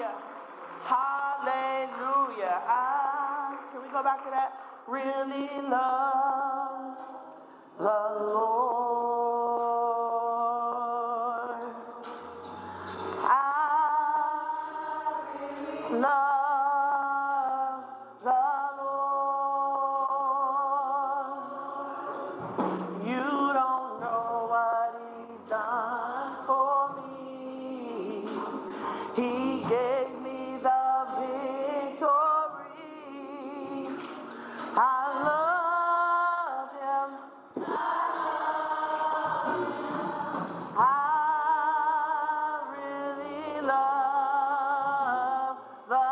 Hallelujah. Can we go back to that? Really love the Lord. I love the Lord. You don't know what He's done for me. He gave me the victory. I love Him. I really love the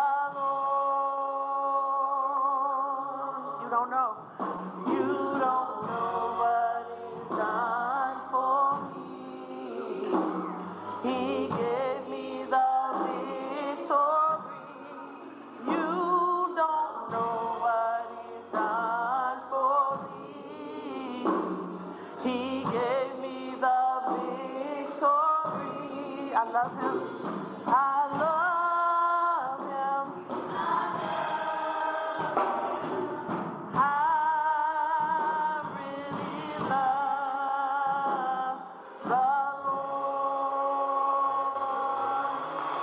Lord. You don't know. You don't know what He's done for me. He gave me the victory. You don't know what He's done for me. He gave me the victory. I love Him. I love Him. I really love the Lord.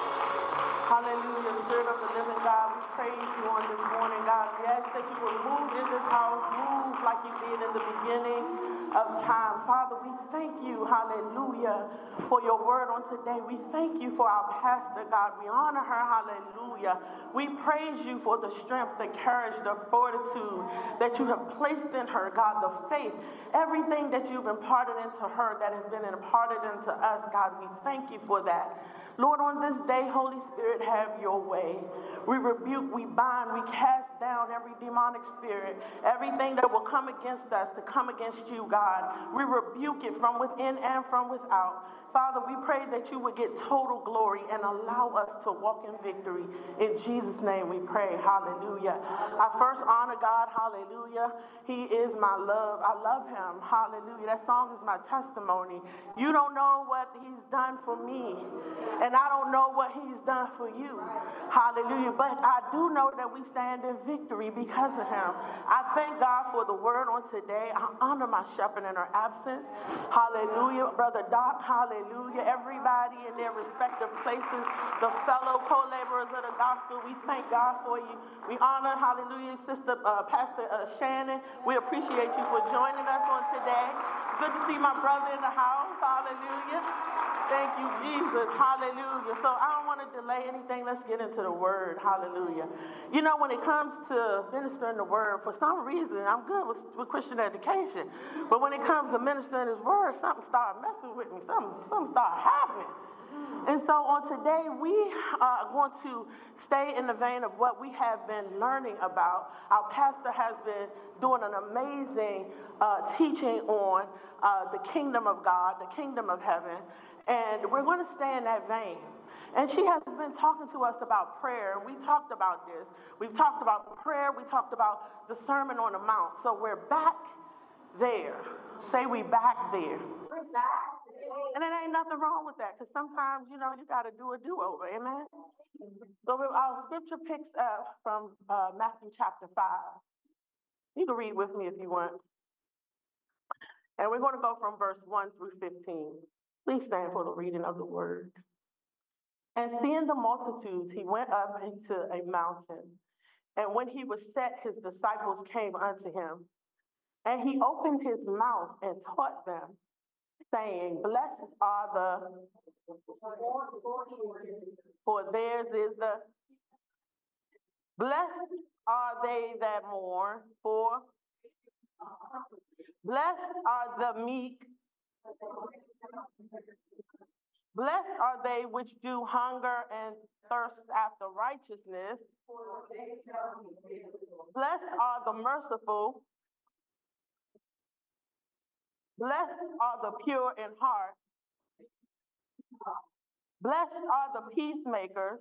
Hallelujah, Spirit of the living God, we praise you on this morning, God. We ask that you will move in this house, move like you did in the beginning of time. Father, we thank you, hallelujah, for your word on today. We thank you for our pastor, God. We honor her, hallelujah. We praise you for the strength, the courage, the fortitude that you have placed in her, God, the faith, everything that you've imparted into her that has been imparted into us, God. We thank you for that. Lord, on this day, Holy Spirit, have your way. We rebuke, we bind, we cast down every demonic spirit, everything that will come against us to come against you, God. We rebuke it from within and from without. Father, we pray that you would get total glory and allow us to walk in victory. In Jesus' name we pray. Hallelujah. I first honor God. Hallelujah. He is my love. I love him. Hallelujah. That song is my testimony. You don't know what he's done for me, and I don't know what he's done for you. Hallelujah. But I do know that we stand in victory because of him. I thank God for the word on today. I honor my shepherd in her absence. Hallelujah. Brother Doc, hallelujah. Everybody in their respective places, the fellow co-laborers of the gospel, we thank God for you. We honor, hallelujah, Sister Pastor Shannon. We appreciate you for joining us on today. Good to see my brother in the house. Hallelujah. Thank you, Jesus. Hallelujah. So I don't want to delay anything. Let's get into the word. Hallelujah. You know, when it comes to ministering the word, for some reason, I'm good with Christian education. But when it comes to ministering his word, something started messing with me. Something started happening. And so on today, we are going to stay in the vein of what we have been learning about. Our pastor has been doing an amazing teaching on the kingdom of God, the kingdom of heaven. And we're going to stay in that vein. And she has been talking to us about prayer. We talked about this. We've talked about prayer. We talked about the Sermon on the Mount. So we're back there. Say we back there. We're back. And there ain't nothing wrong with that, because sometimes, you know, you got to do a do-over. Amen? So our scripture picks up from Matthew chapter 5. You can read with me if you want. And we're going to go from verse 1 through 15. Please stand for the reading of the word. And seeing the multitudes, he went up into a mountain. And when he was set, his disciples came unto him. And he opened his mouth and taught them, saying, Blessed are for theirs is the, blessed are they that mourn, for blessed are the meek, blessed are they which do hunger and thirst after righteousness, blessed are the merciful, blessed are the pure in heart, blessed are the peacemakers,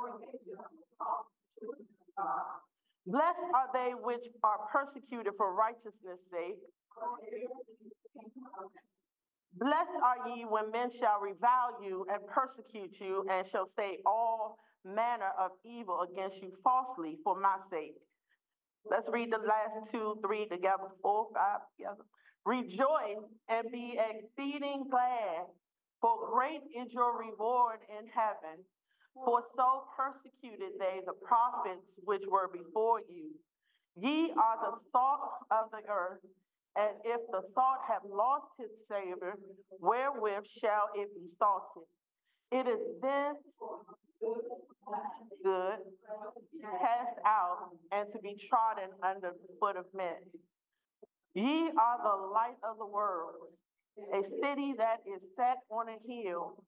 blessed are they which are persecuted for righteousness' sake, Blessed are ye when men shall revile you and persecute you, and shall say all manner of evil against you falsely for my sake. Let's read the last 2, 3 together, 4, 5 together. Rejoice and be exceeding glad, for great is your reward in heaven. For so persecuted they the prophets which were before you. Ye are the salt of the earth, and if the salt have lost its savor, wherewith shall it be salted? It is then good, cast out, and to be trodden under the foot of men. Ye are the light of the world. A city that is set on a hill,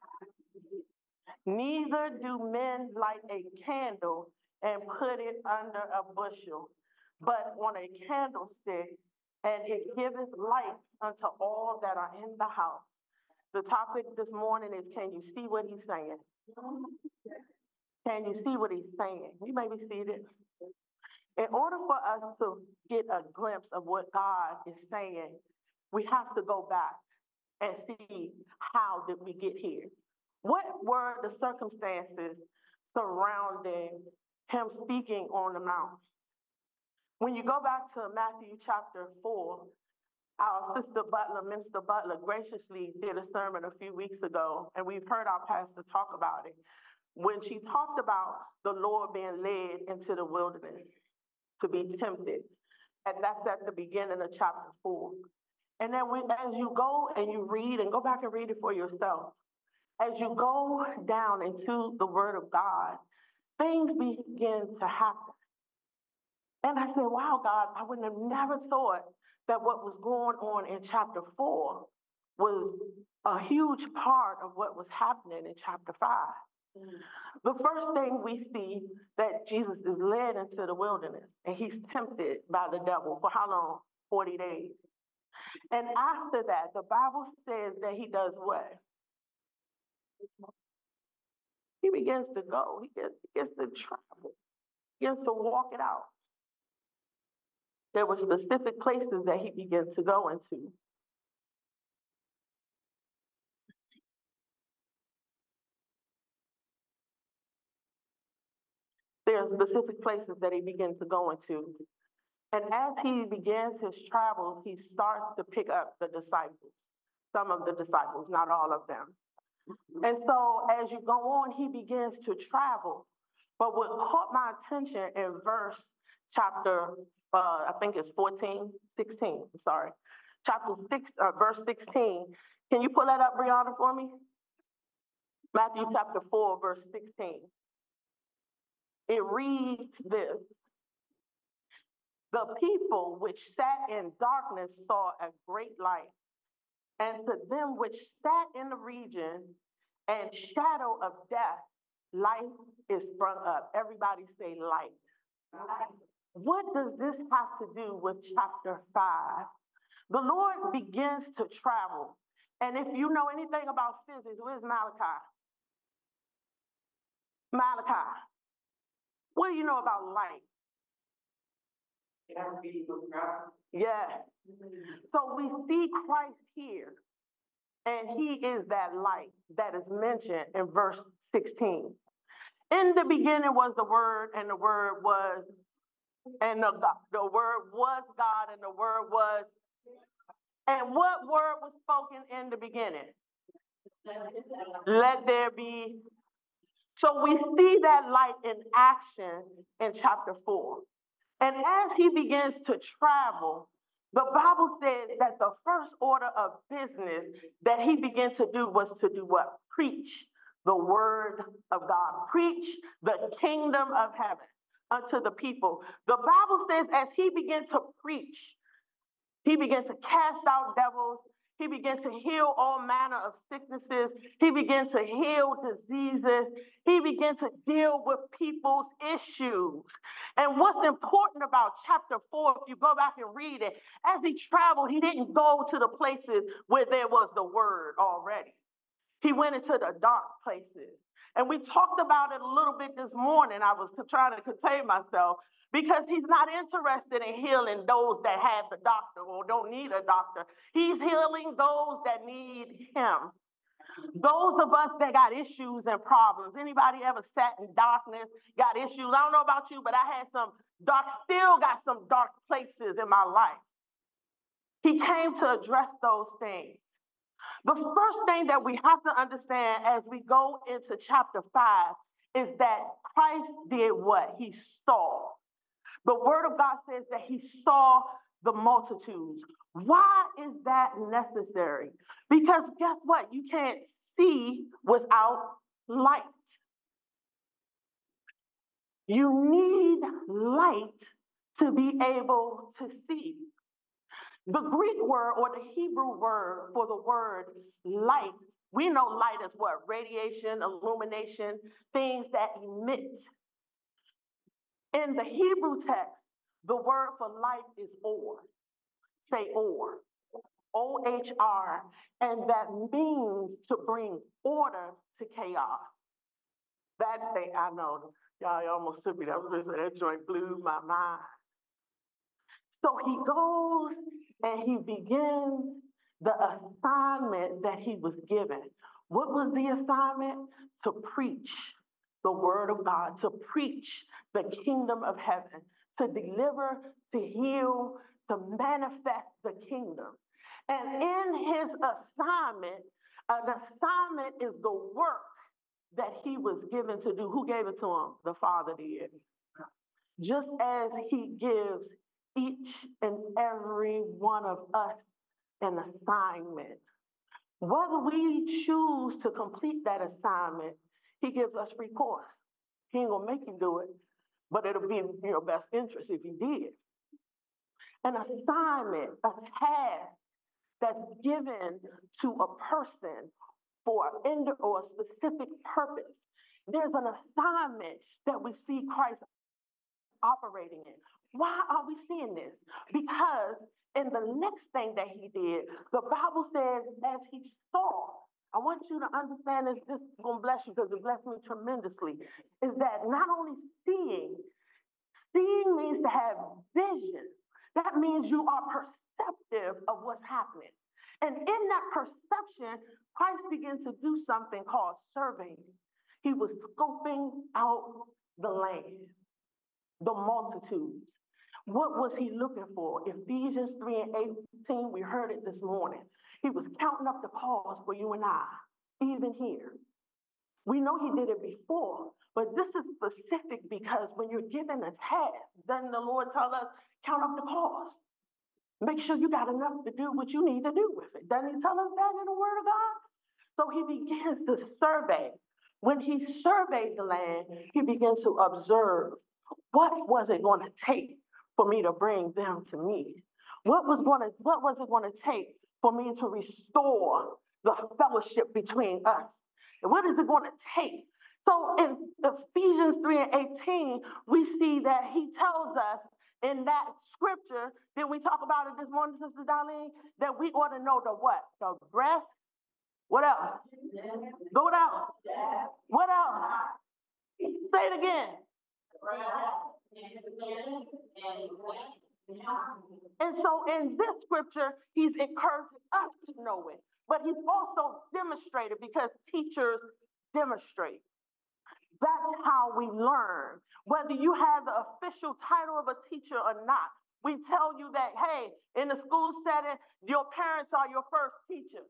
neither do men light a candle and put it under a bushel, but on a candlestick, and it giveth light unto all that are in the house. The topic this morning is, can you see what he's saying? Can you see what he's saying? You may be seated. In order for us to get a glimpse of what God is saying, we have to go back and see, how did we get here? What were the circumstances surrounding him speaking on the mount? When you go back to Matthew chapter 4, our sister Butler, Minister Butler, graciously did a sermon a few weeks ago, and we've heard our pastor talk about it, when she talked about the Lord being led into the wilderness to be tempted. And that's at the beginning of chapter 4. And then as you go and you read, and go back and read it for yourself, as you go down into the Word of God, things begin to happen. And I said, wow, God, I would have never thought that what was going on in chapter 4 was a huge part of what was happening in chapter 5. The first thing we see that Jesus is led into the wilderness, and he's tempted by the devil for how long? 40 days. And after that, the Bible says that he does what? He begins to go. He begins to travel. He begins to walk it out. There were specific places that he begins to go into. There are specific places that he begins to go into. And as he begins his travels, he starts to pick up the disciples, some of the disciples, not all of them. And so as you go on, he begins to travel. But what caught my attention in verse chapter, I think it's 16, sorry. Chapter 6, verse 16. Can you pull that up, Brianna, for me? Matthew chapter 4, verse 16. It reads this. The people which sat in darkness saw a great light. And to them which sat in the region and shadow of death, light is sprung up. Everybody say light. What does this have to do with chapter 5? The Lord begins to travel. And if you know anything about physics, where's Malachi? Malachi. What do you know about light? Yeah. So we see Christ here, and he is that light that is mentioned in verse 16. In the beginning was the Word, and the Word was, and the Word was God, and the Word was, and what word was spoken in the beginning? Let there be. So we see that light in action in chapter 4. And as he begins to travel, the Bible says that the first order of business that he began to do was to do what? Preach the word of God. Preach the kingdom of heaven unto the people. The Bible says as he began to preach, he began to cast out devils. He began to heal all manner of sicknesses. He began to heal diseases. He began to deal with people's issues. And what's important about chapter 4, if you go back and read it, as he traveled, he didn't go to the places where there was the word already. He went into the dark places. And we talked about it a little bit this morning. I was trying to contain myself because he's not interested in healing those that have the doctor or don't need a doctor. He's healing those that need him. Those of us that got issues and problems. Anybody ever sat in darkness, got issues? I don't know about you, but I had still got some dark places in my life. He came to address those things. The first thing that we have to understand as we go into chapter 5 is that Christ did what? He saw. The word of God says that he saw the multitudes. Why is that necessary? Because guess what? You can't see without light. You need light to be able to see. The Greek word or the Hebrew word for the word light, we know light is what? Radiation, illumination, things that emit. In the Hebrew text, the word for light is or. Say or. O-H-R. And that means to bring order to chaos. That thing, I know, y'all almost took me. That joint blew my mind. So he goes and he begins the assignment that he was given. What was the assignment? To preach the word of God, to preach the kingdom of heaven, to deliver, to heal, to manifest the kingdom. And in his assignment, an assignment is the work that he was given to do. Who gave it to him? The Father did. Just as he gives each and every one of us an assignment. Whether we choose to complete that assignment, he gives us free course. He ain't gonna make you do it, but it'll be in your best interest if you did. An assignment, a task that's given to a person for a specific purpose. There's an assignment that we see Christ operating in. Why are we seeing this? Because in the next thing that he did, the Bible says, as he saw, I want you to understand this is going to bless you because it blessed me tremendously, is that not only seeing means to have vision. That means you are perceptive of what's happening. And in that perception, Christ begins to do something called surveying. He was scoping out the land, the multitudes. What was he looking for? Ephesians 3 and 18, we heard it this morning. He was counting up the cost for you and I, even here. We know he did it before, but this is specific because when you're given a task, then the Lord tells us, count up the cost. Make sure you got enough to do what you need to do with it. Doesn't he tell us that in the Word of God? So he begins to survey. When he surveyed the land, he began to observe what was it going to take for me to bring them to me? What was it going to take for me to restore the fellowship between us? And what is it going to take? So in Ephesians 3 and 18, we see that he tells us in that scripture, did we talk about it this morning, Sister Darlene? That we ought to know the what? The breath. What else? What else? What else? Say it again. And so in this scripture, he's encouraging us to know it. But he's also demonstrated because teachers demonstrate. That's how we learn. Whether you have the official title of a teacher or not, we tell you that, hey, in the school setting, your parents are your first teacher.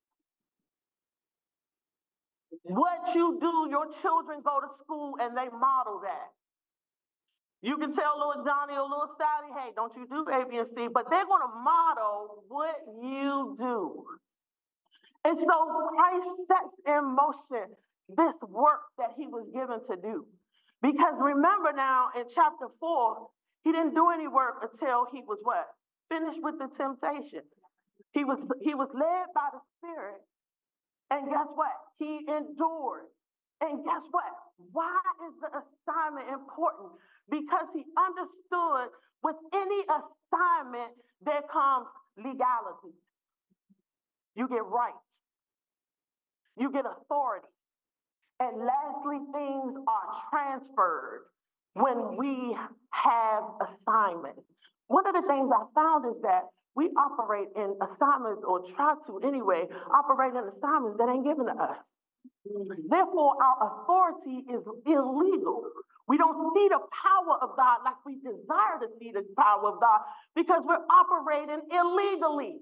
What you do, your children go to school and they model that. You can tell little Johnny or little Sally, hey, don't you do A, B, and C, but they're going to model what you do. And so Christ sets in motion this work that he was given to do. Because remember now in chapter 4, he didn't do any work until he was what? Finished with the temptation. He was led by the Spirit. And guess what? He endured. And guess what? Why is the assignment important? Because he understood with any assignment there comes legality. You get rights. You get authority. And lastly, things are transferred when we have assignments. One of the things I found is that we operate in assignments, or try to anyway, operate in assignments that ain't given to us. Therefore, our authority is illegal. We don't see the power of God like we desire to see the power of God because we're operating illegally.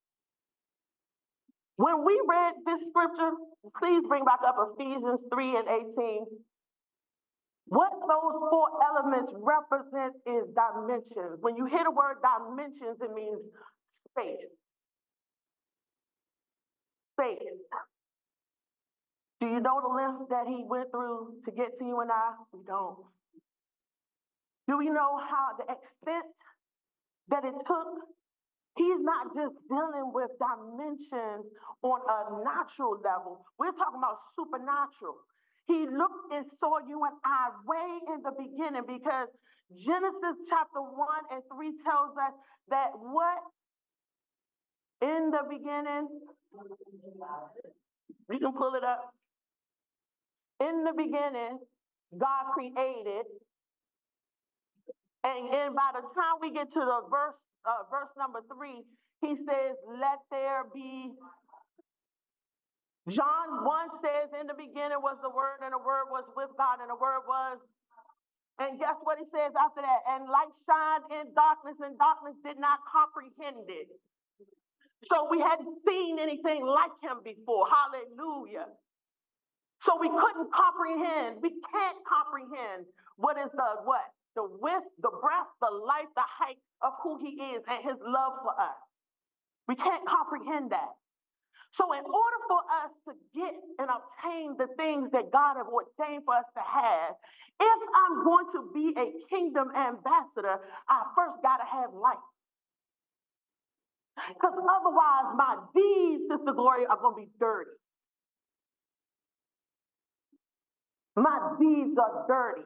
When we read this scripture, please bring back up Ephesians 3 and 18. What those four elements represent is dimensions. When you hear the word dimensions, it means space. Space. Do you know the lengths that he went through to get to you and I? We don't. Do we know how the extent that it took? He's not just dealing with dimensions on a natural level. We're talking about supernatural. He looked and saw you and I way in the beginning, because Genesis chapter 1 and 3 tells us that what? In the beginning, you can pull it up. In the beginning, God created, and by the time we get to the verse number 3, he says, let there be. John 1 says, in the beginning was the Word, and the Word was with God, and the Word was. And guess what he says after that? And light shined in darkness, and darkness did not comprehend it. So we hadn't seen anything like him before. Hallelujah. So we couldn't comprehend. We can't comprehend what is the what? The width, the breadth, the life, the height of who he is and his love for us. We can't comprehend that. So in order for us to get and obtain the things that God has ordained for us to have, if I'm going to be a kingdom ambassador, I first got to have light. Because otherwise my deeds, Sister Gloria, are going to be dirty. My deeds are dirty.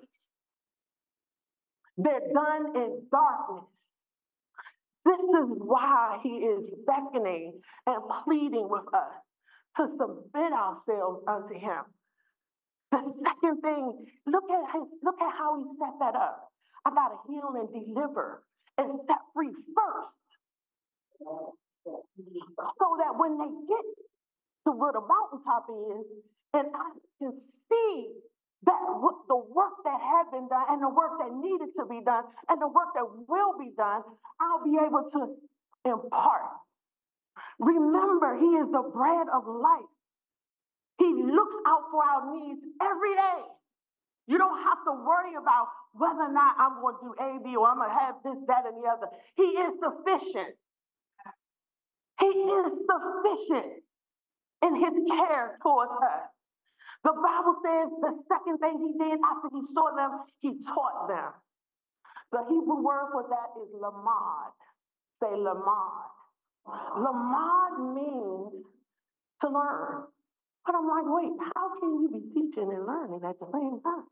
They're done in darkness. This is why he is beckoning and pleading with us to submit ourselves unto him. The second thing, look at how he set that up. I got to heal and deliver and set free first, so that when they get to where the mountaintop is, and I can see that the work that had been done and the work that needed to be done and the work that will be done, I'll be able to impart. Remember, he is the bread of life. He looks out for our needs every day. You don't have to worry about whether or not I'm going to do A, B, or I'm going to have this, that, and the other. He is sufficient. He is sufficient in his care towards us. The Bible says the second thing he did after he saw them, he taught them. The Hebrew word for that is lamad. Say lamad. Lamad means to learn. But I'm like, wait, how can you be teaching and learning at the same time?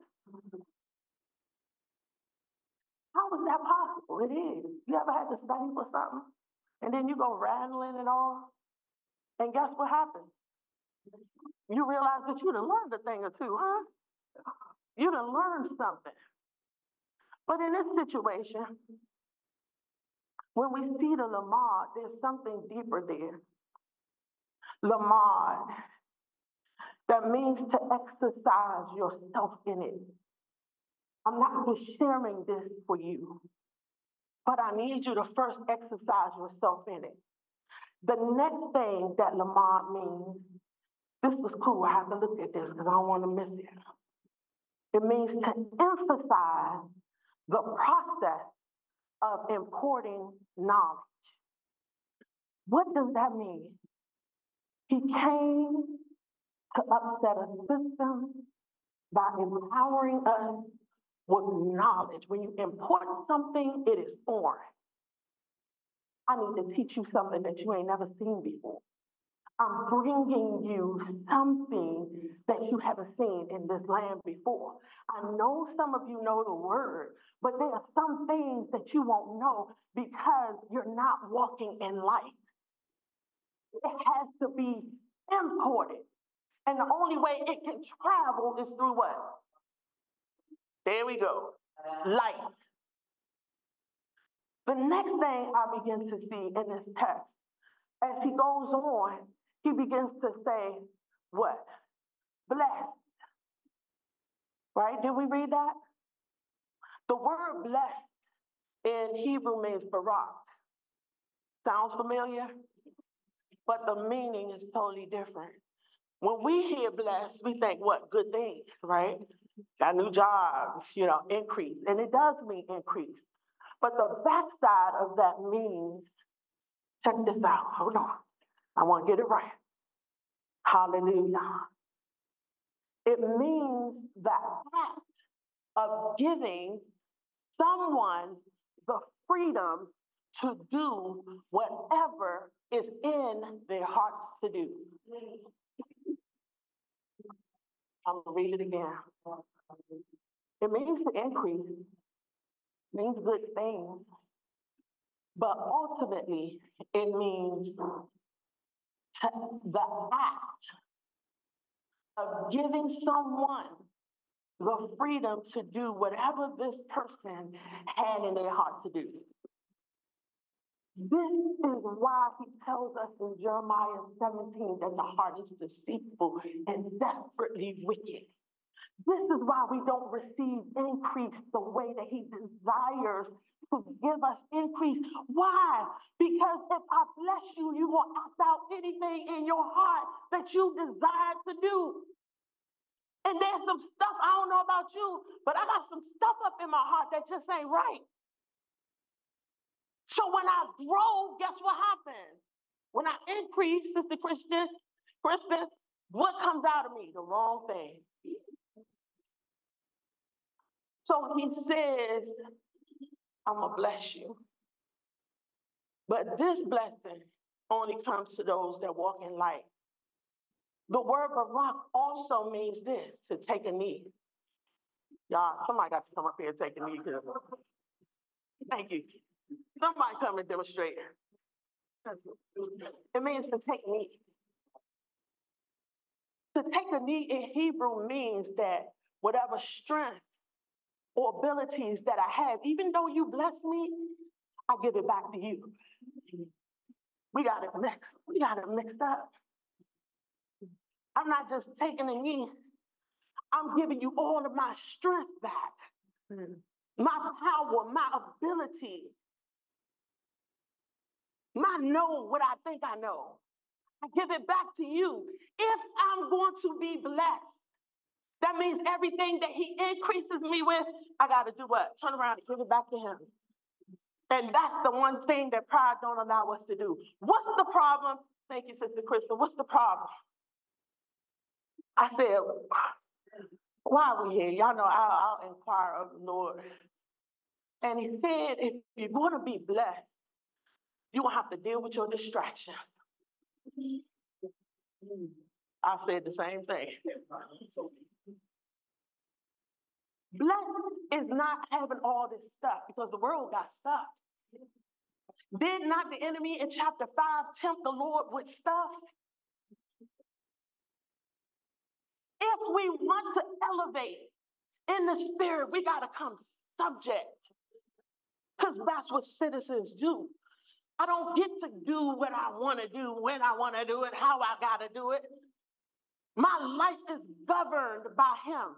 How is that possible? It is. You ever had to study for something, and then you go rattling it all, and guess what happens? You realize that you done learned a thing or two, huh? You done learned something. But in this situation, when we see the lamad, there's something deeper there. Lamad, that means to exercise yourself in it. I'm not just sharing this for you, but I need you to first exercise yourself in it. The next thing that lamad means, this was cool, I have to look at this because I don't want to miss it. It means to emphasize the process of importing knowledge. What does that mean? He came to upset a system by empowering us with knowledge. When you import something, it is foreign. I need to teach you something that you ain't never seen before. I'm bringing you something that you haven't seen in this land before. I know some of you know the word, but there are some things that you won't know because you're not walking in light. It has to be imported. And the only way it can travel is through what? There we go. Light. The next thing I begin to see in this text, as he goes on, he begins to say, what? Blessed. Right? Did we read that? The word blessed in Hebrew means barak. Sounds familiar? But the meaning is totally different. When we hear blessed, we think, what? Good things, right? Got a new job, increase. And it does mean increase. But the backside of that means, check this out. Hold on. I want to get it right. Hallelujah. It means the act of giving someone the freedom to do whatever is in their hearts to do. I'm going to read it again. It means to increase, means good things, but ultimately it means the act of giving someone the freedom to do whatever this person had in their heart to do. This is why he tells us in Jeremiah 17 that the heart is deceitful and desperately wicked. This is why we don't receive increase the way that he desires to give us increase. Why? Because if I bless you, you will act out anything in your heart that you desire to do. And there's some stuff, I don't know about you, but I got some stuff up in my heart that just ain't right. So when I grow, guess what happens? When I increase, Sister Kristen, what comes out of me? The wrong thing. So he says, I'm going to bless you. But this blessing only comes to those that walk in light. The word barak also means this, to take a knee. Y'all, somebody got to come up here and take a knee. Thank you. Somebody come and demonstrate. It means to take a knee. To take a knee in Hebrew means that whatever strength or abilities that I have, even though you bless me, I give it back to you. We got it mixed. We got it mixed up. I'm not just taking a knee. I'm giving you all of my strength back. My power, my ability. My know what I think I know. I give it back to you. If I'm going to be blessed, that means everything that he increases me with, I got to do what? Turn around and give it back to him. And that's the one thing that pride don't allow us to do. What's the problem? Thank you, Sister Crystal. What's the problem? I said, why are we here? Y'all know I'll inquire of the Lord. And he said, if you're going to be blessed, you're going to have to deal with your distractions. I said the same thing. Blessed is not having all this stuff, because the world got stuff. Did not the enemy in chapter 5 tempt the Lord with stuff? If we want to elevate in the spirit, we got to come subject, because that's what citizens do. I don't get to do what I want to do, when I want to do it, how I got to do it. My life is governed by him.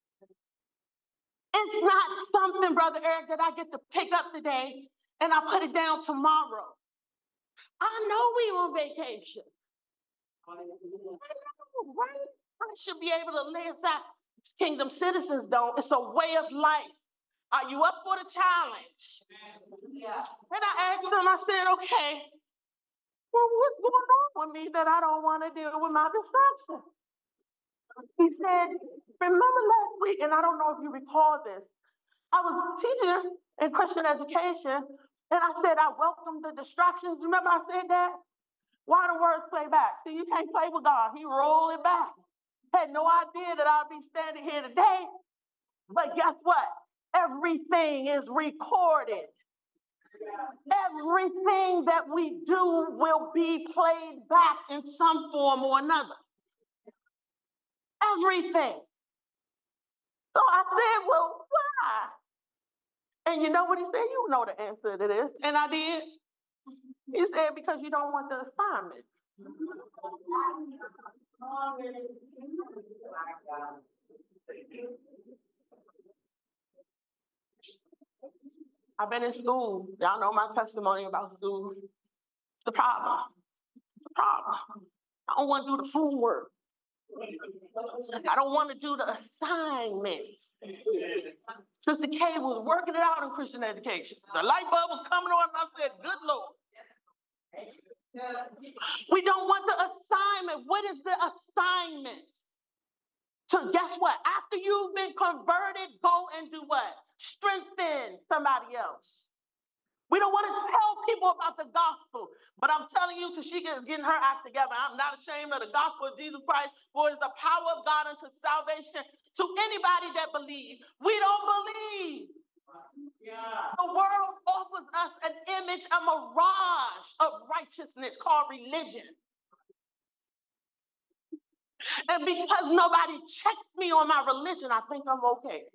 It's not something, Brother Eric, that I get to pick up today and I put it down tomorrow. I know we on vacation. I know, right? I should be able to lay aside. Kingdom citizens don't. It's a way of life. Are you up for the challenge? Yeah. And I asked him, I said, okay, well, what's going on with me that I don't want to deal with my distraction? He said, remember last week, and I don't know if you recall this, I was teaching in Christian education, and I said I welcome the distractions. Remember I said that? Why the words play back? See, you can't play with God. He roll it back. Had no idea that I'd be standing here today, but guess what? Everything is recorded. Everything that we do will be played back in some form or another. Everything. So I said, well, why? And you know what he said? You know the answer to this. And I did. He said, because you don't want the assignment. I've been in school. Y'all know my testimony about school. It's the problem. It's the problem. I don't want to do the food work. I don't want to do the assignments. Sister Kay was working it out in Christian education. The light bulb was coming on, and I said, good Lord. We don't want the assignment. What is the assignment? So guess what? After you've been converted, go and do what? Strengthen somebody else. We don't want to tell people about the gospel, but I'm telling you, Tashika is getting her act together. I'm not ashamed of the gospel of Jesus Christ, for it is the power of God unto salvation to anybody that believes. We don't believe. Yeah. The world offers us an image, a mirage of righteousness called religion. And because nobody checks me on my religion, I think I'm okay.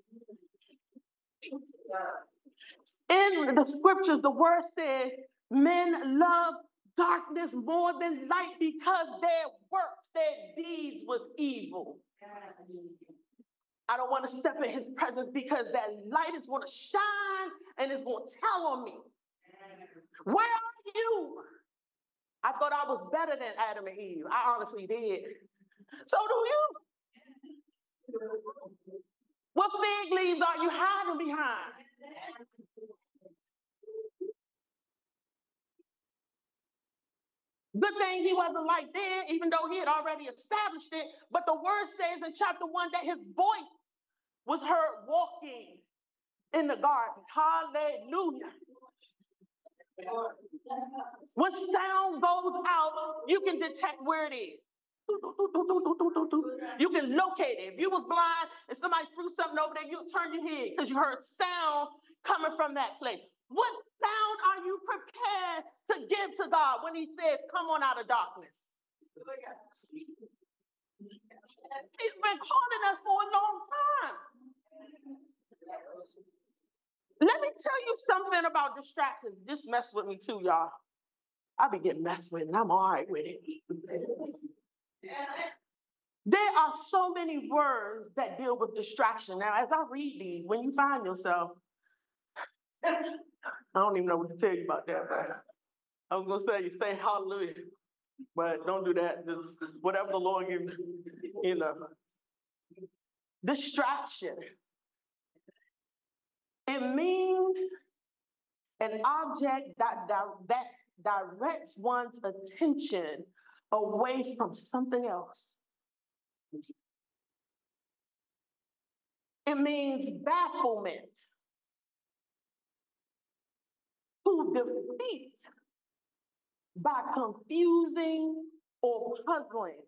In the scriptures, the word says, men love darkness more than light because their works, their deeds was evil. I don't want to step in his presence because that light is going to shine and it's going to tell on me. Where are you? I thought I was better than Adam and Eve. I honestly did. So do you. What fig leaves are you hiding behind? Good thing he wasn't like that, even though he had already established it. But the word says in chapter 1 that his voice was heard walking in the garden. Hallelujah. When sound goes out, you can detect where it is. You can locate it. If you was blind and somebody threw something over there, you'll turn your head because you heard sound coming from that place. What sound are you prepared to give to God when he says, come on out of darkness? He's been calling us for a long time. Let me tell you something about distractions. This mess with me too, y'all. I be getting messed with and I'm all right with it. There are so many words that deal with distraction. Now, as I read these, when you find yourself, I don't even know what to tell you about that. But I was going to say hallelujah, but don't do that. Just whatever the Lord gives you, Distraction. It means an object that directs one's attention away from something else. It means bafflement, to defeat by confusing or puzzling,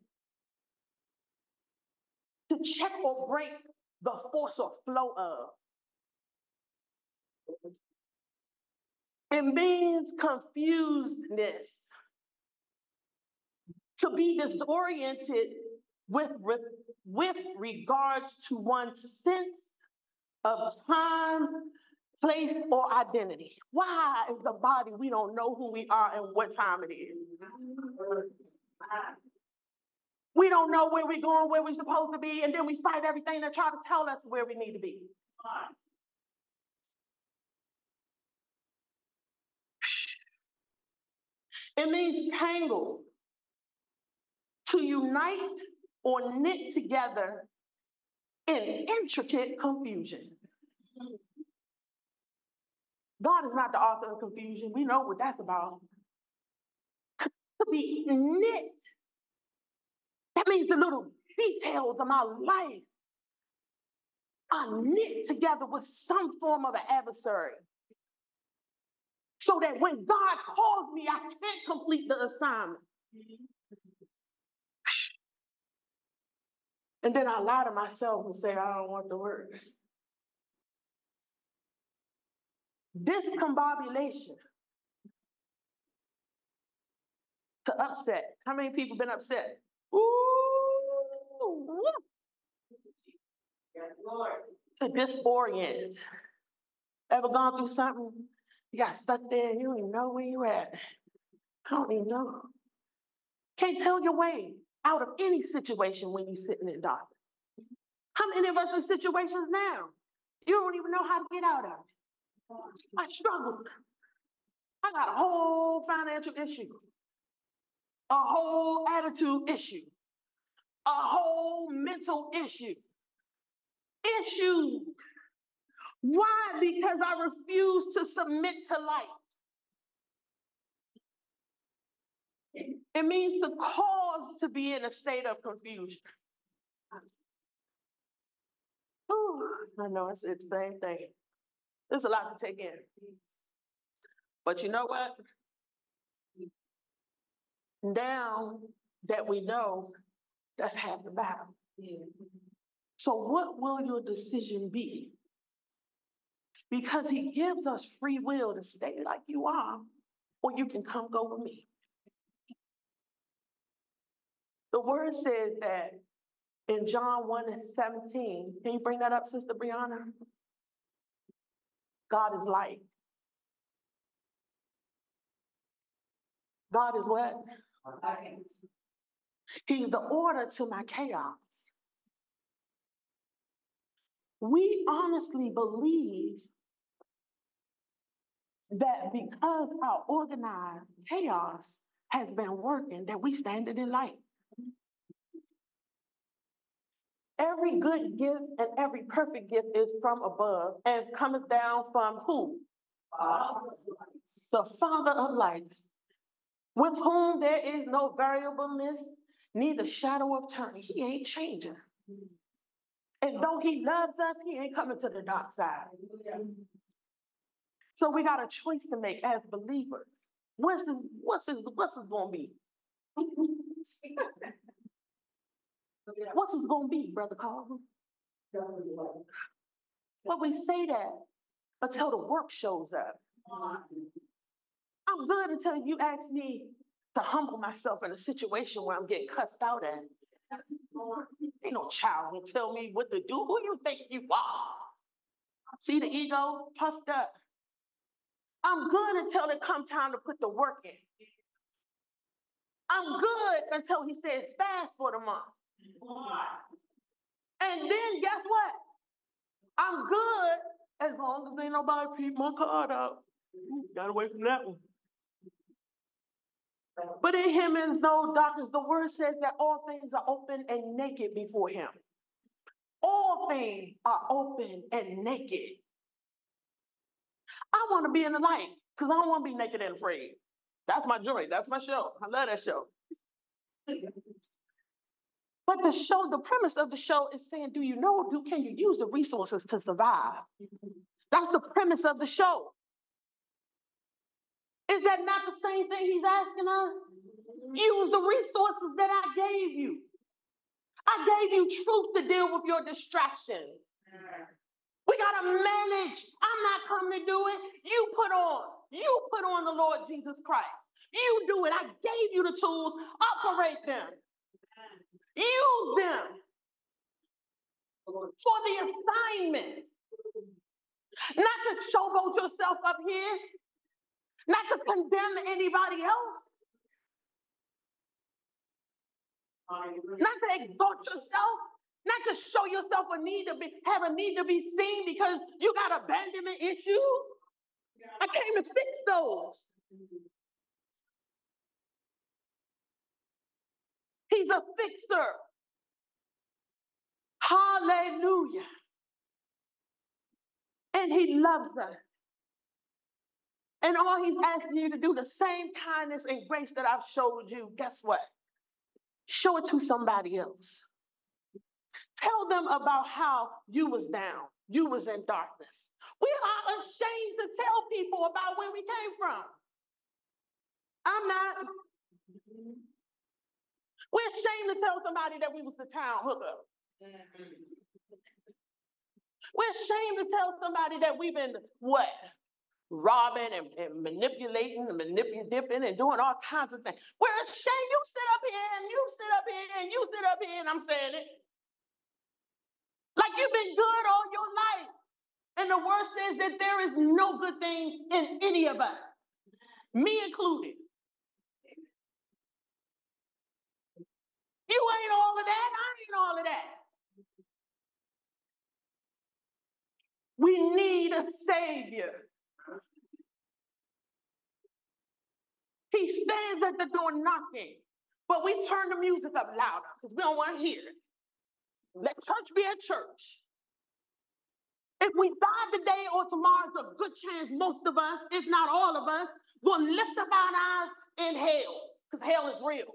to check or break the force or flow of. It means confusedness, to be disoriented with regards to one's sense of time, place, or identity. Why is the body we don't know who we are and what time it is? We don't know where we're going, where we're supposed to be, and then we fight everything that try to tell us where we need to be. It means tangle, to unite or knit together in intricate confusion. God is not the author of confusion. We know what that's about. To be knit, that means the little details of my life are knit together with some form of an adversary. So that when God calls me, I can't complete the assignment. And then I lie to myself and say, I don't want to work. Discombobulation. To upset. How many people been upset? Ooh, to disorient. Ever gone through something? You got stuck there and you don't even know where you're at. I don't even know. Can't tell your way out of any situation when you're sitting in darkness. How many of us in situations now? You don't even know how to get out of it. I struggled. I got a whole financial issue, a whole attitude issue, a whole mental issue. Issue. Why? Because I refuse to submit to light. It means to cause to be in a state of confusion. Ooh, I know it's the same thing. There's a lot to take in. But you know what? Now that we know, that's half the battle. So what will your decision be? Because he gives us free will to stay like you are, or you can come go with me. The word says that in John 1:17, can you bring that up, Sister Brianna? God is light. God is what? He's the order to my chaos. We honestly believe that because our organized chaos has been working, that we standing in light. Every good gift and every perfect gift is from above and cometh down from who? The Father of lights, with whom there is no variableness, neither shadow of turning. He ain't changing. And though he loves us, he ain't coming to the dark side. So we got a choice to make as believers. What's this gonna be? What's this gonna be, Brother Carl? But we say that until the work shows up. I'm good until you ask me to humble myself in a situation where I'm getting cussed out at. Ain't no child will tell me what to do. Who you think you are? See the ego puffed up. I'm good until it comes time to put the work in. I'm good until he says fast for the month. And then guess what? I'm good as long as ain't nobody peep my card out. Got away from that one. But in him is no darkness. The word says that all things are open and naked before him. All things are open and naked. I want to be in the light because I don't want to be naked and afraid. That's my joy. That's my show. I love that show. But the premise of the show is saying, can you use the resources to survive? That's the premise of the show. Is that not the same thing he's asking us? Use the resources that I gave you. I gave you truth to deal with your distraction. We got to manage. I'm not coming to do it. You put on the Lord Jesus Christ. You do it. I gave you the tools. Operate them. Use them for the assignment. Not to showboat yourself up here. Not to condemn anybody else. Not to exalt yourself. Not to show yourself have a need to be seen because you got abandonment issues. I came to fix those. He's a fixer. Hallelujah. And he loves us. And all he's asking you to do, the same kindness and grace that I've showed you, guess what? Show it to somebody else. Tell them about how you was down. You was in darkness. We are ashamed to tell people about where we came from. I'm not. We're ashamed to tell somebody that we was the town hookup. We're ashamed to tell somebody that we've been what? Robbing and manipulating and manipulating and doing all kinds of things. We're ashamed. You sit up here and you sit up here and you sit up here and I'm saying it. Like you've been good all your life. And the word says that there is no good thing in any of us, me included. You ain't all of that. I ain't all of that. We need a Savior. He stands at the door knocking, but we turn the music up louder because we don't want to hear it. Let church be at church. If we die today or tomorrow, it's a good chance most of us, if not all of us, will lift up our eyes in hell, because hell is real.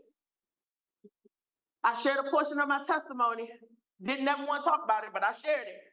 I shared a portion of my testimony. Didn't ever want to talk about it, but I shared it.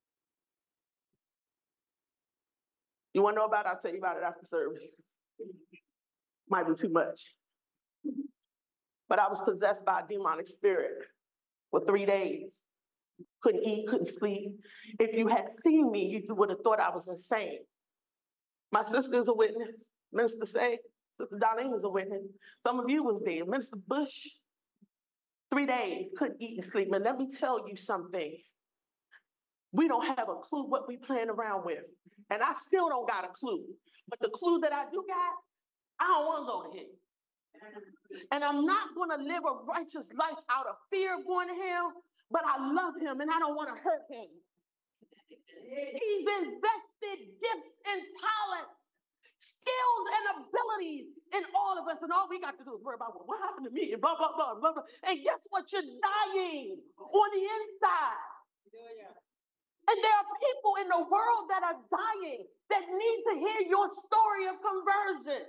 You want to know about it? I'll tell you about it after service. Might be too much. But I was possessed by a demonic spirit for 3 days. Couldn't eat, couldn't sleep. If you had seen me, you would have thought I was insane. My sister is a witness. Minister Say, Sister Darlene was a witness. Some of you was there. Minister Bush, 3 days, couldn't eat and sleep. And let me tell you something. We don't have a clue what we playing around with. And I still don't got a clue. But the clue that I do got, I don't want to go to hell. And I'm not going to live a righteous life out of fear of going to hell, but I love him and I don't want to hurt him. He's invested gifts and talents, skills and abilities in all of us. And all we got to do is worry about, well, what happened to me? And blah, blah, blah, blah, blah. And guess what? You're dying on the inside. And there are people in the world that are dying that need to hear your story of conversion.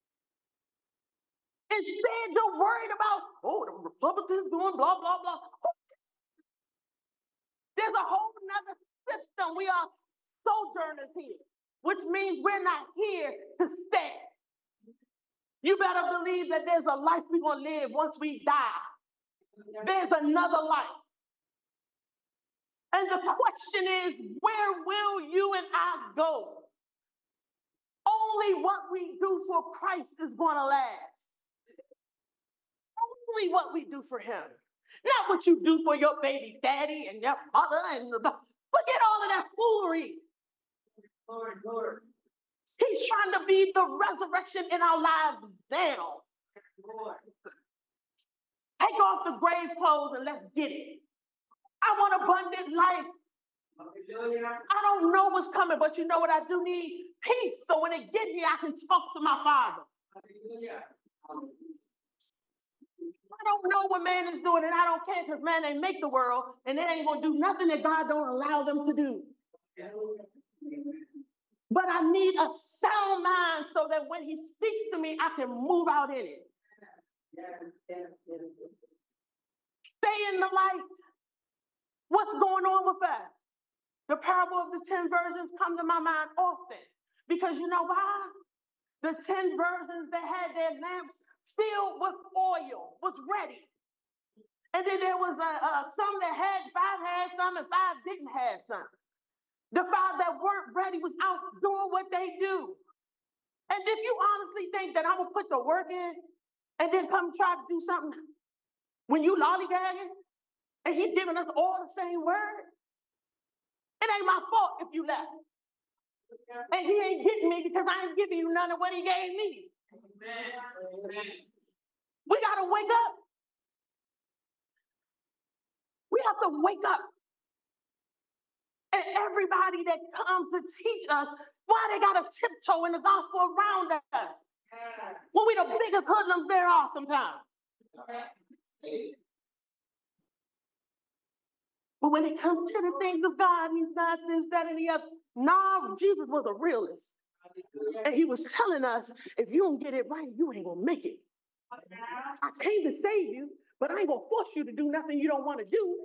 Instead, you're worried about, oh, the Republicans doing blah, blah, blah. There's a whole nother system. We are sojourners here, which means we're not here to stay. You better believe that there's a life we're going to live once we die. There's another life. And the question is, where will you and I go? Only what we do for Christ is going to last. Only what we do for him. Not what you do for your baby daddy and your mother and forget all of that foolery. Lord. He's trying to be the resurrection in our lives now. Lord. Take off the grave clothes and let's get it. I want abundant life. I don't know what's coming, but you know what I do need? Peace. So when it gets here, I can talk to my Father. I don't know what man is doing, and I don't care because man ain't make the world, and they ain't going to do nothing that God don't allow them to do. But I need a sound mind so that when he speaks to me, I can move out in it. Stay in the light. What's going on with us? The parable of the 10 virgins come to my mind often. Because you know why? The 10 virgins that had their lamps filled with oil, was ready. And then there was some that had, 5 had some and 5 didn't have some. The 5 that weren't ready was out doing what they do. And if you honestly think that I'm going to put the work in and then come try to do something when you lollygagging and he's giving us all the same word, it ain't my fault if you left. And he ain't getting me because I ain't giving you none of what he gave me. Amen. We got to wake up. We have to wake up. And everybody that comes to teach us why they got to tiptoe in the gospel around us. When we the biggest hoodlums there are sometimes. But when it comes to the things of God, he's not this, that, and the other. Nah, Jesus was a realist. And he was telling us, if you don't get it right, you ain't going to make it. I came to save you, but I ain't going to force you to do nothing you don't want to do.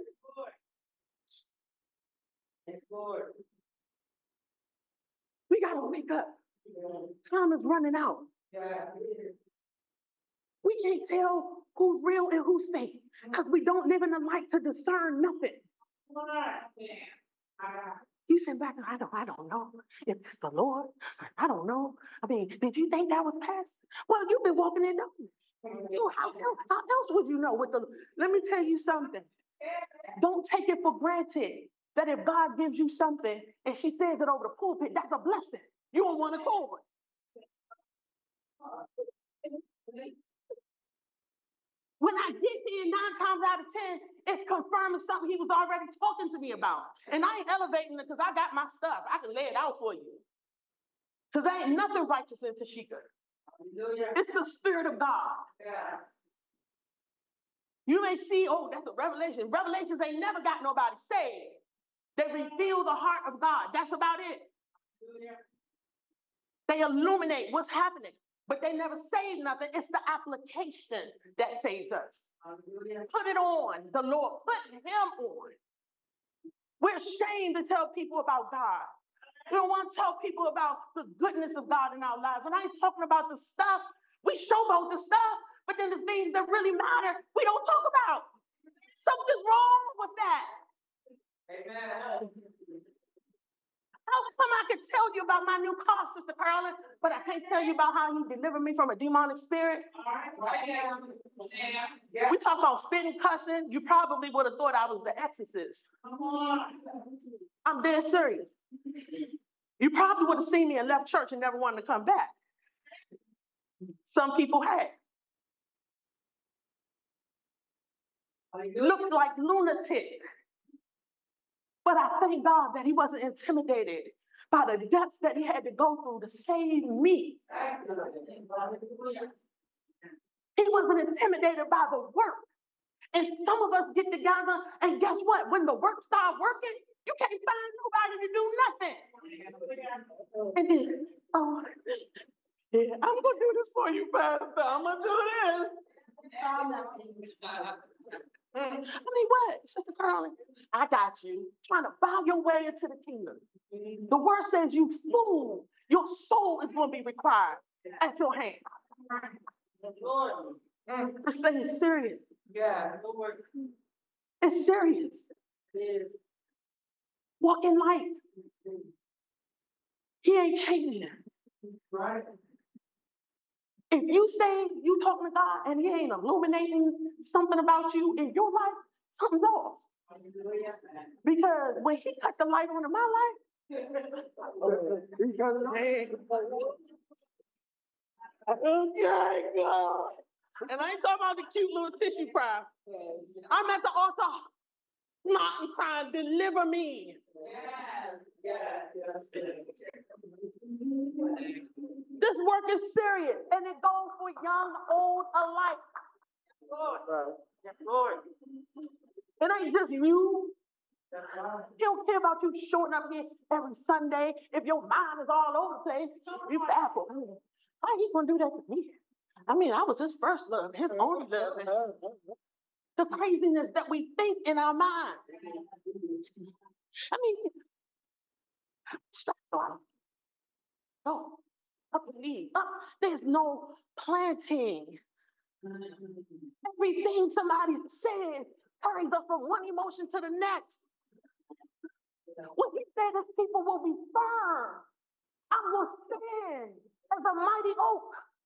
We got to wake up. Time is running out. We can't tell who's real and who's fake because we don't live in the light to discern nothing. You sit back and I don't know if it's the Lord. I don't know. I mean, did you think that was past? Well, you've been walking in darkness. So how else would you know? Let me tell you something. Don't take it for granted. that if God gives you something and she says it over the pulpit, that's a blessing. You don't want to call it. When I get there, 9 times out of 10, it's confirming something he was already talking to me about. And I ain't elevating it because I got my stuff. I can lay it out for you. Because there ain't nothing righteous in Tashika. It's the Spirit of God. Yes. You may see, oh, that's a revelation. Revelations ain't never got nobody saved. They reveal the heart of God. That's about it. They illuminate what's happening, but they never save nothing. It's the application that saves us. Put it on, the Lord. Put him on. We're ashamed to tell people about God. We don't want to tell people about the goodness of God in our lives. And I ain't talking about the stuff. We showboat the stuff, but then the things that really matter, we don't talk about. Something's wrong with that. Amen. How come I can tell you about my new car, Sister Carolyn, but I can't tell you about how he delivered me from a demonic spirit? We talk about spitting, cussing. You probably would have thought I was the exorcist. I'm dead serious. You probably would have seen me and left church and never wanted to come back. Some people had. Looked like lunatic. But I thank God that he wasn't intimidated by the depths that he had to go through to save me. He wasn't intimidated by the work. And some of us get together, and guess what? When the work starts working, you can't find nobody to do nothing. And then, oh, yeah, I'm going to do this for you, Pastor. I'm going to do this. I mean, what? Sister Carolyn, I got you. Trying to buy your way into the kingdom. The word says, you fool, your soul is going to be required at your hand. This thing is serious. Yeah, it's serious. It is. Walk in light. He ain't changing. Right. If you say you talking to God and he ain't illuminating something about you in your life, something's off. Because when he cut the light on in my life, because okay, God. And I ain't talking about the cute little tissue cry. I'm at the altar, not crying, deliver me. Yes. This work is serious, and it goes for young, old alike. Lord. It ain't just you. He don't care about you showing up here every Sunday. If your mind is all over the place, you baffled. How he gonna do that to me? I mean, I was his first love, his only love. The craziness that we think in our mind. I mean, up and leave. There's no planting. Everything somebody says carries us from one emotion to the next. When he said his people will be firm, I will stand as a mighty oak.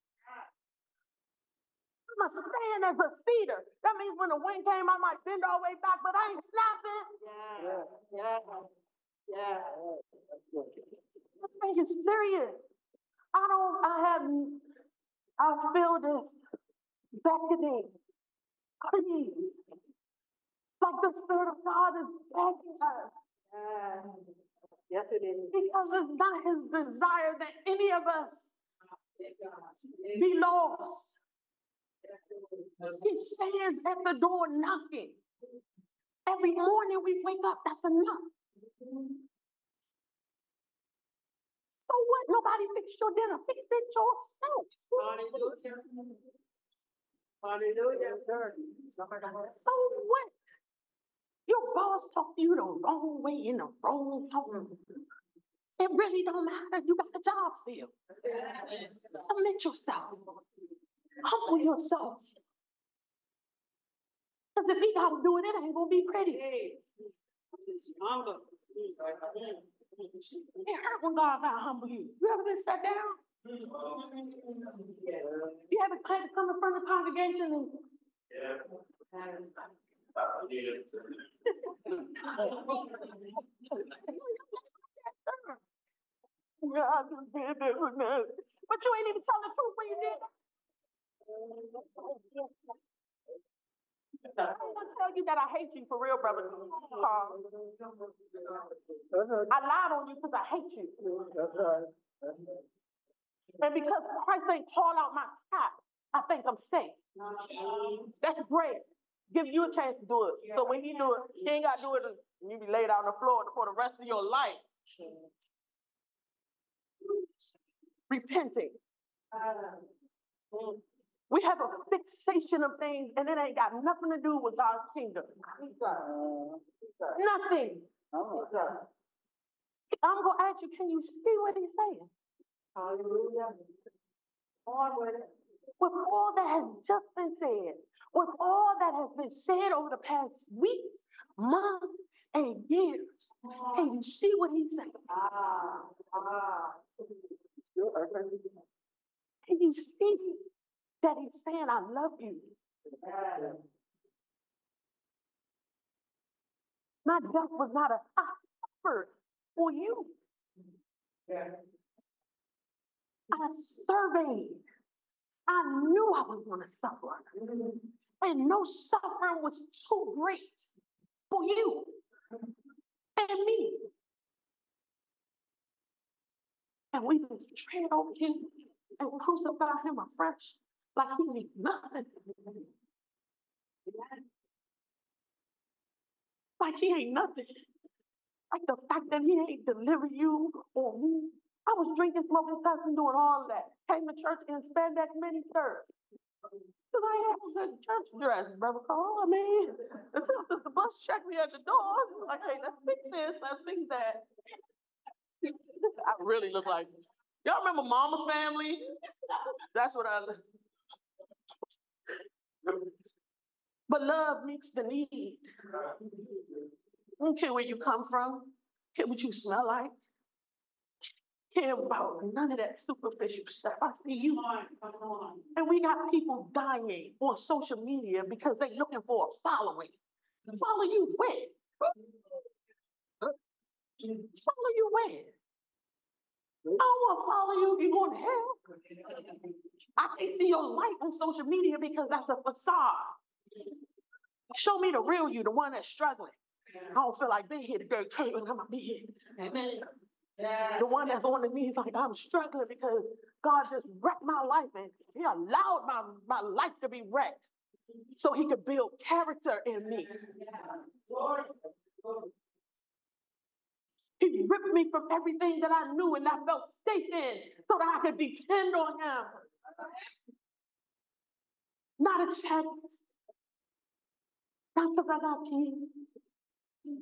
I'm going to stand as a cedar. That means when the wind came, I might bend all the way back, but I ain't snapping. Yeah. This thing is serious. I feel this beckoning. Please. Like the Spirit of God is begging us. Yes, it is. Because it's not his desire that any of us be lost. He stands at the door knocking. Every morning we wake up, that's enough. So what? Nobody fixed your dinner. Fix it yourself. Hallelujah. So what? Your boss talked to you the wrong way in the wrong tone. It really don't matter. You got the job still. Submit yourself. Humble yourself. Because if he got to do it, it ain't going to be pretty. It hurt when God got to humble you. You ever been sat down? You ever had to come in front of the congregation and I just did this and that. But you ain't even telling the truth when you did that. I ain't gonna tell you that I hate you for real, brother Carl. I lied on you because I hate you. And because Christ ain't called out my tap, I think I'm safe. That's great. Give you a chance to do it. So when he do it, he ain't got to do it and you be laid out on the floor for the rest of your life. Repenting. We have a fixation of things and it ain't got nothing to do with God's kingdom. Nothing. I'm going to ask you, can you see what he's saying? Hallelujah. With all that has just been said, with all that has been said over the past weeks, months, and years, can you see what he's saying? Can you see that he's saying, I love you? My death was not I suffered for you. I surveyed. I knew I was going to suffer. And no suffering was too great for you and me. And we just tread over him and crucify him afresh like he needs nothing. Like he ain't nothing. Like the fact that he ain't deliver you or me. I was drinking, smoking, cussing, doing all of that. Came to church in spandex mini skirts. Because I had a church dress, Brother Carl. I mean, the bus checked me at the door. Like, hey, let's fix this, let's fix that. I really look like, y'all remember Mama's Family? That's what I look. But love meets the need. I don't care where you come from, care what you smell like, care about none of that superficial stuff. I see you. And we got people dying on social media because they're looking for a following. Follow you where? Follow you where? I don't want to follow you if you're going to hell. I can't see your life on social media because that's a facade. Show me the real you, the one that's struggling. I don't feel like being here today. I'm going to be here. Amen. The one that's on the knees like, I'm struggling because God just wrecked my life and he allowed my life to be wrecked so he could build character in me. He ripped me from everything that I knew and I felt safe in so that I could depend on him. Not a chance. Not because I got kids.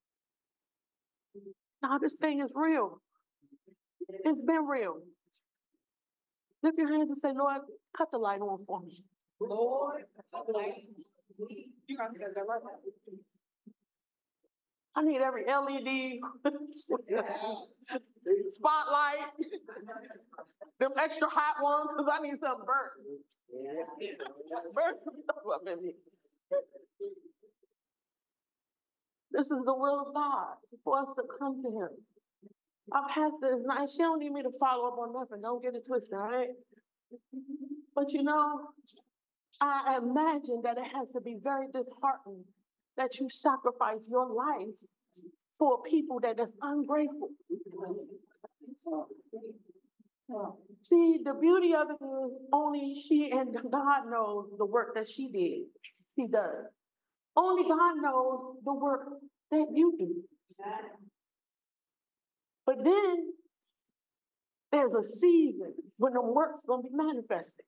No, this thing is real. It's been real. Lift your hands and say, Lord, cut the light on for me. Lord, you got to get that light on. I need every LED, spotlight, them extra hot ones, because I need something burnt. Burn some stuff up in me. This is the will of God for us to come to him. Our pastor is nice. She don't need me to follow up on nothing. Don't get it twisted, all right? But you know, I imagine that it has to be very disheartening that you sacrifice your life for people that is ungrateful. See, the beauty of it is only she and God knows the work that she did. He does. Only God knows the work that you do. But then there's a season when the work's going to be manifested.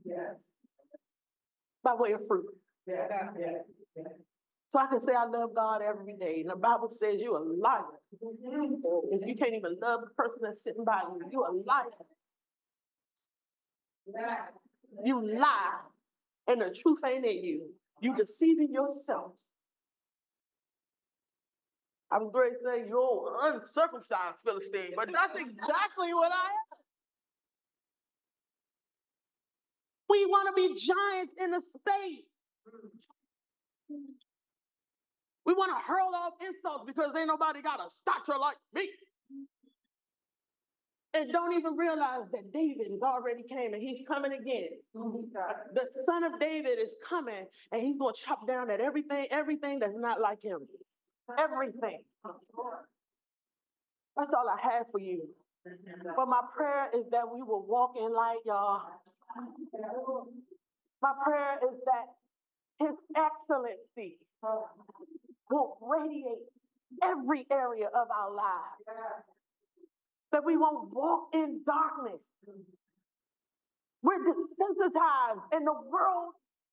By way of fruit. So I can say I love God every day. And the Bible says you're a liar. If you can't even love the person that's sitting by you, you're a liar. You lie, and the truth ain't in you. You deceiving yourself. I was going to say you're uncircumcised Philistine, but that's exactly what I am. We want to be giants in a space. We want to hurl off insults because ain't nobody got a stature like me. And don't even realize that David has already came and he's coming again. The son of David is coming and he's going to chop down at everything that's not like him. Everything. That's all I have for you. But my prayer is that we will walk in light, y'all. My prayer is that His excellency will radiate every area of our lives. That we won't walk in darkness. We're desensitized in the world.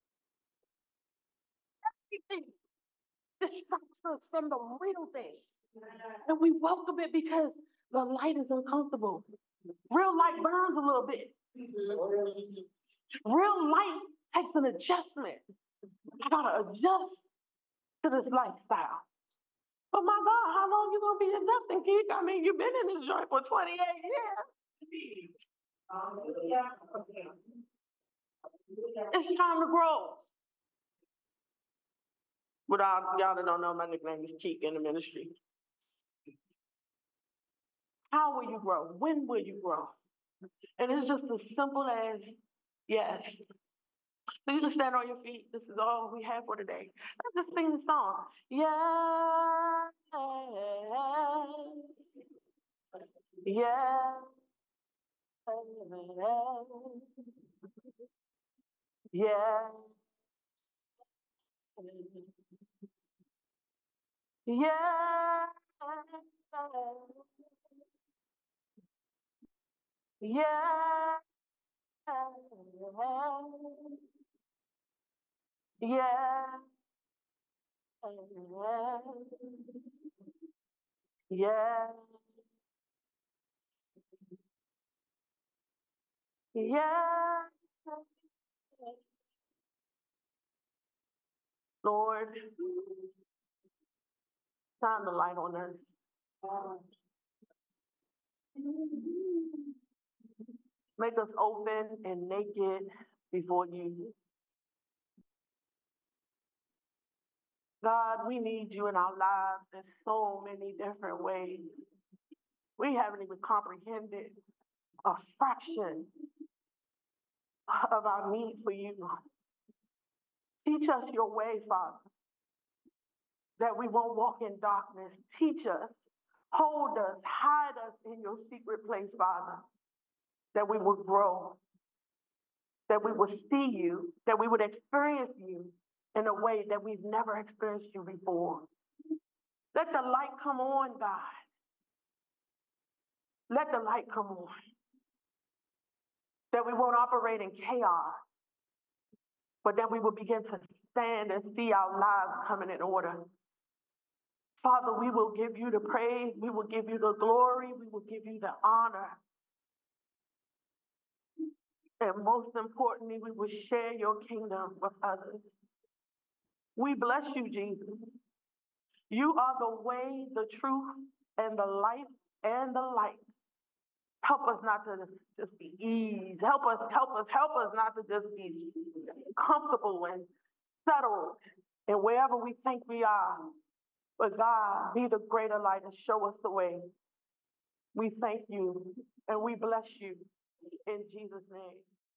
Everything distracts us from the real thing. And we welcome it because the light is uncomfortable. Real light burns a little bit. Real light takes an adjustment. I gotta adjust to this lifestyle. But my God, how long you gonna be adjusting, Keith? I mean, you've been in this joint for 28 years. It's time to grow. But y'all that don't know, my nickname is Cheek in the ministry. How will you grow? When will you grow? And it's just as simple as yes. So you just stand on your feet. This is all we have for today. Let's just sing the song. Yes. Yes. Yes. Yes. Yes. Yes. Yes. Yes. Lord, shine the light on us. Make us open and naked before you. God, we need you in our lives in so many different ways. We haven't even comprehended a fraction of our need for you. Teach us your way, Father, that we won't walk in darkness. Teach us, hold us, hide us in your secret place, Father, that we will grow, that we will see you, that we would experience you in a way that we've never experienced you before. Let the light come on, God. Let the light come on. That we won't operate in chaos, but that we will begin to stand and see our lives coming in order. Father, we will give you the praise, we will give you the glory, we will give you the honor. And most importantly, we will share your kingdom with others. We bless you, Jesus. You are the way, the truth, and the life and the light. Help us not to just be eased. Help us not to just be comfortable and settled and wherever we think we are. But God, be the greater light and show us the way. We thank you and we bless you in Jesus' name.